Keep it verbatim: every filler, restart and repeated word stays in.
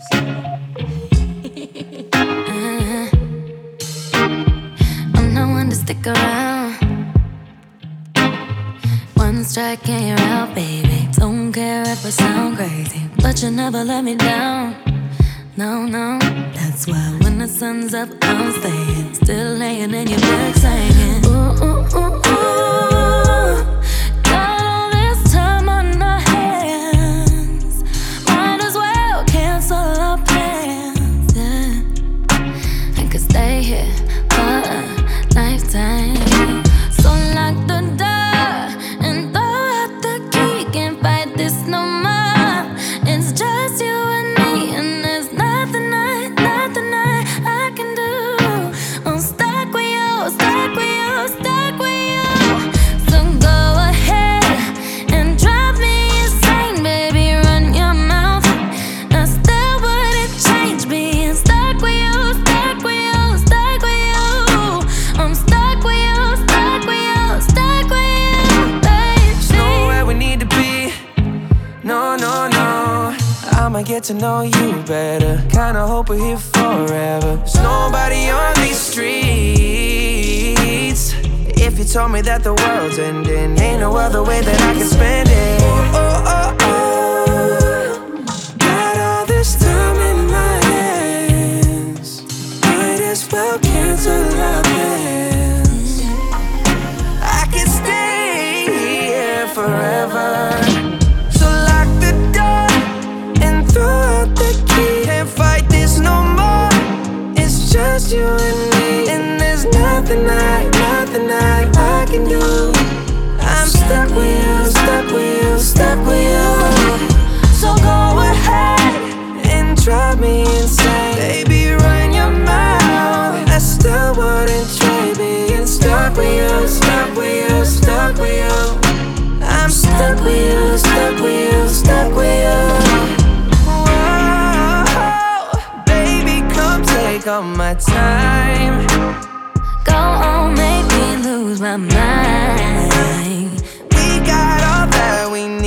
uh, I'm no one to stick around. One strike and you're out, baby. Don't care if I sound crazy, but you never let me down. No, no, that's why when the sun's up, I'm staying. Still laying in your bed singing. Ooh, ooh, ooh, ooh. Got all this time on our hands. Might as well cancel our plans, yeah. I could stay here for a lifetime. So lock the door and throw out the key. Can't fight this no more. It's just you and me, and there's nothing I, nothing I, I can do. I'm stuck with you, stuck with you, stuck with you. So go ahead and drive me insane, baby. Run your mouth. I still wouldn't change being stuck with you, stuck with you, stuck with you. I'm stuck with you, stuck with you, stuck with you, baby. There's nowhere we need to be. No, no, no. I'ma get to know you better. Kinda hope we're here forever. There's nobody on these streets. If you told me that the world's ending, ain't no other way that I can spend it. Oh, oh, oh, oh. Got all this time in my hands. Might as well cancel our plans. I can stay here forever. So lock the door and throw out the key. Can't fight this no more. It's just you and me, and there's nothing I, nothing I, I can do. I'm stuck with you, stuck with you, stuck with you. So go ahead and drive me insane, baby. Run your mouth. I still wouldn't trade being stuck with you, stuck with you, stuck with you. I'm stuck with you, stuck with you, stuck with you. Whoa, baby, come take all my time. Go on, make me lose my mind. We got all that we need.